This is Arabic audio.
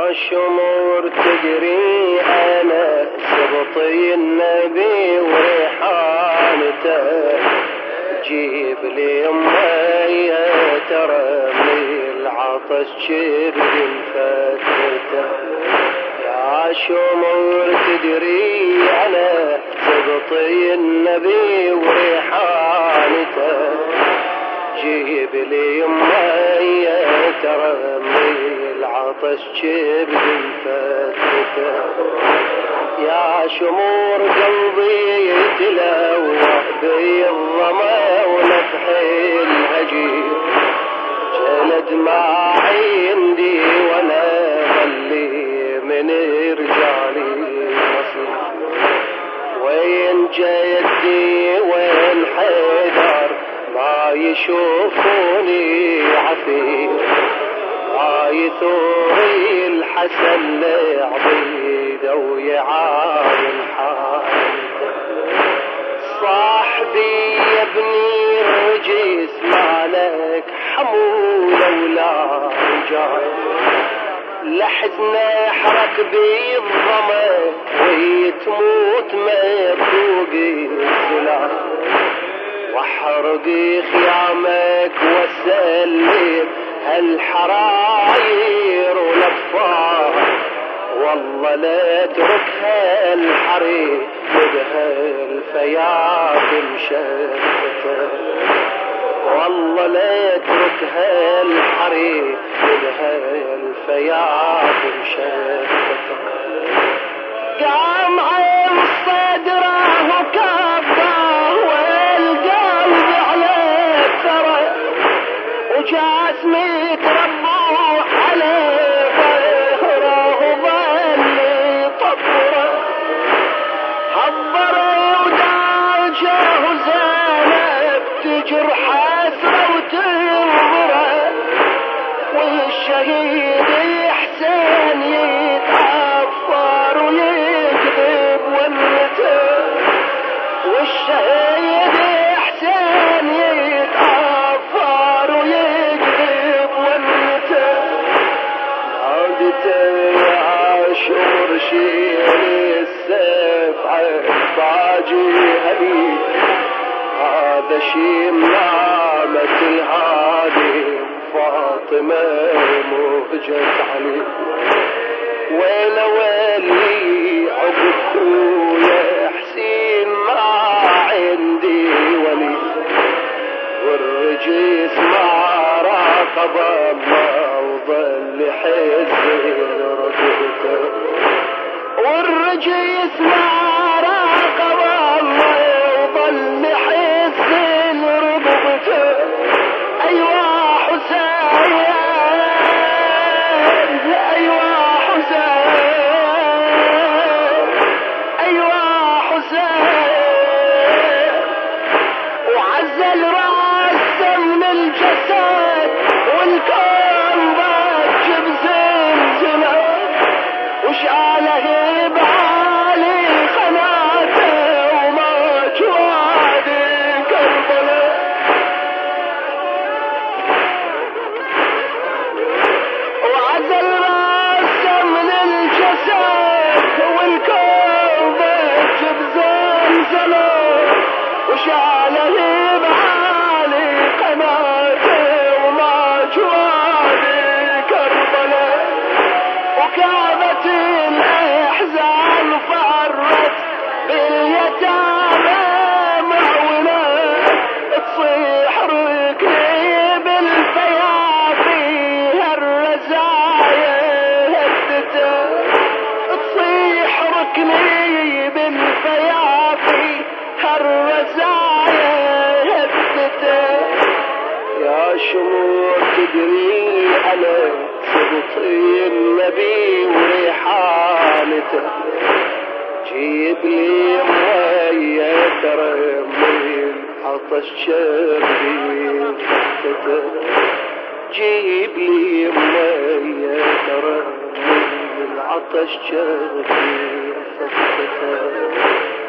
الشمور تجري أنا سبطي النبي وريحانته، جيب لي مية ترمي العطش شرد فتته. يا شمور تجري أنا سبطي النبي وريحانته، جيب لي مية ترمي العطش شبد فتته. يا شمور قلبي يتلوح بالظما ونفح الهجير، جلد ما عندي ولا ظلي من رجالي نصيب. وين جدي وين حيدر ما يشوفوني عفير، ما يثوري الحسن لعضيده ويعاين حالته. صاحبي يا ابني الرجيس مالك حمولة ولا رجال، لحزنا يحرك بالظما ويتموت ما فوقي السلال. واحرقي خيامك واسلم هالحراير ولفار، والله لا تركها الحريق بها الفياض مشتته، والله لا تركها الحريق بها الفياض مشتته. قام عين صدره وكفه والقلب على الثرى، وجاسمي تربوح على ظهره وظل طفره. حضره وداجه وزينب تجرح حسره وتنظره، والشهيد حسين يتعفر ويكذب ونته، والشهيد حسين يتعفر ويكذب ونته. نادته يا عاشور شيل السيف عالباجي هدي، هذا شي نعمة الهادي فاطمة مهجت علي. وين ولي عقب خويا حسين ما عندي ولي، والرجيس ما راقب الله وظل حزين رقبته، والرجيس ما راقب الله وظل حزين رقبته. أيوا حسين أيوا حسين أيوا حسين، وعزل راسه من الجسد والكون ضج بزلزله، وشاله بعالي قناته وما جوادي كربله. وعزل راسه من الجسد والكون ضج بزلزله، وشاله بعالي قناته وما جوادي كربله. وكانت الأحزان فرت باليتامى معونة، تصيح ركني بالفيافي هالرزايا هدته، تصيح ركني بالفيافي هالرزايا هدته. يا شمور تدري على سبطي النبي وريحانته، جيب لي مية ترمي العطش شربي فتته، جيب لي مية ترمي العطش شربي فتته.